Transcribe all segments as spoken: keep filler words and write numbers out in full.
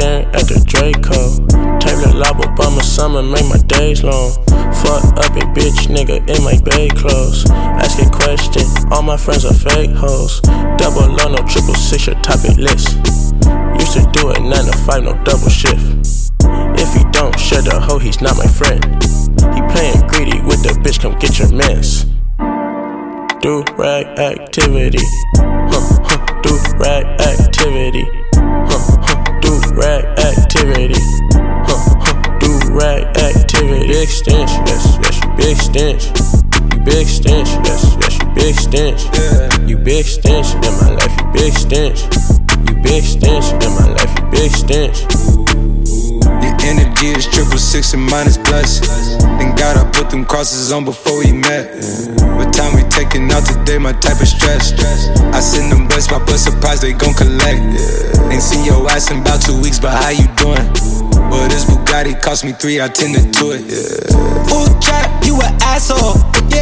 staring at the Draco. Taylor Lob Obama summer make my days long. Fuck up a bitch nigga in my bay clothes. Asking questions, all my friends are fake hoes. Double O, no triple six, your topic list. Used to do it nine to five, no double shift. If he don't share the hoe, he's not my friend. He playing greedy with the bitch, come get your mans. Do rag activity, huh, huh, do rag activity, huh, huh, do rag activity, huh, huh, do rag activity. Big stench, yes, yes, you big stench. You big stench, yes, yes, you big stench. You big stench in my life, you big stench. You big stench in my life, you big stench. Your energy is triple six and minus plus. Thank God I put them crosses on before we met. What time we taking out today, my type of stress. I send them bus, my bus surprise, they gon' collect. Ain't seen your ass in about two weeks, but how you doing? Well, this Bugatti cost me three, I tended to it. Full trap, you an asshole.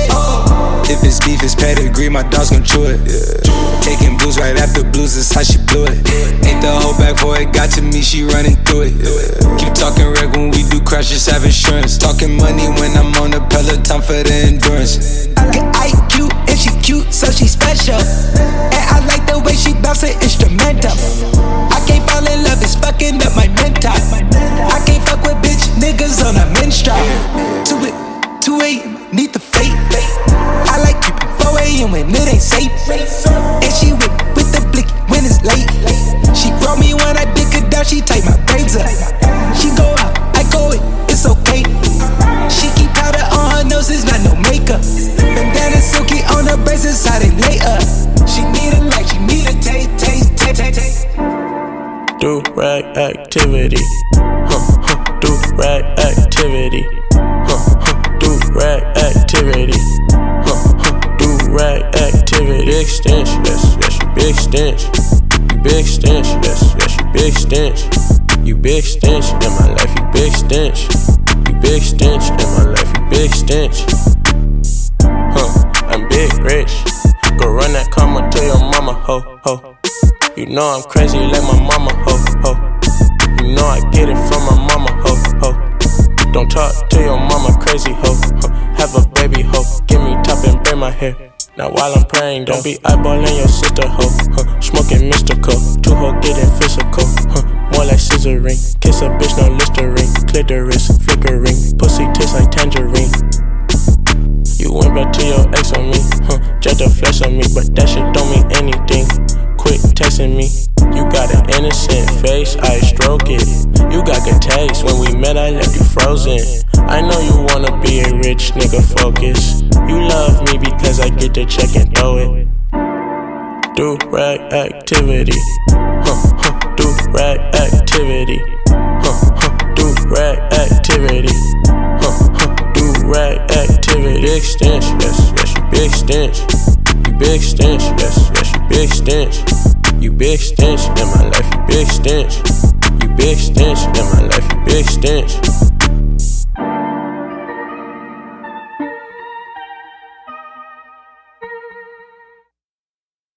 If it's beef, it's pedigree, my dog's gon' chew it. Taking blues right after blues, that's how she blew it. Ain't the whole back before it got to me, she running through it. Keep talking reg when we do crash, just have insurance. Talking money when I'm on the Peloton for the endurance. Good I Q and she cute, so she special. And I like the way she bounce it instrumental. I can't fall in love, it's fucking up my mental. I can't fuck with bitch niggas on a menstrual. To it, two a.m. need the fate. I like keeping four a.m. when it ain't safe. And she whip with the blick when it's late. She grow me when I dick her down, she tight my braids up. She go out, I go in, it's okay. She keep powder on her nose, it's not no makeup. Bandana silky on her braces, how they lay up. She need a like, she need a taste, taste, taste, taste, taste. Do rag activity, huh, huh, do rag activity, huh, huh, do rag activity, huh, huh, do rag activity. Big stench, yes, yes, you big stench. You big stench, yes, yes, you big stench. You big stench in my life, you big stench. You big stench in my life, you big stench. Huh, I'm big rich. Go run that karma to your mama, ho, ho. You know I'm crazy like my mama, ho, ho. You know I get it from my mama, ho, ho. Don't talk to your mama crazy, ho, ho. Have a baby, ho. Give me top and braid my hair. Now while I'm praying, don't be eyeballing your sister, ho, huh. Smoking mystical, two ho getting physical, huh. More like scissoring. Kiss a bitch, no Listerine. Clitoris, flickering. Pussy tastes like tangerine. You went back to your ex on me, huh. Jet the flesh on me, but that shit don't mean anything. Quit texting me. You got an innocent face, I stroke it. You got good taste, when we met I left you frozen. I know you wanna be a rich nigga, focus. You love me because I get the check and throw it. Do rag activity, huh, huh, do rag activity, huh, huh, do rag activity, huh, huh, do rag activity. Big stench, yes, yes, you big stench. You big stench, yes, yes, you big stench. You big stench in my life, you big stench. You big stench in my life, you big stench.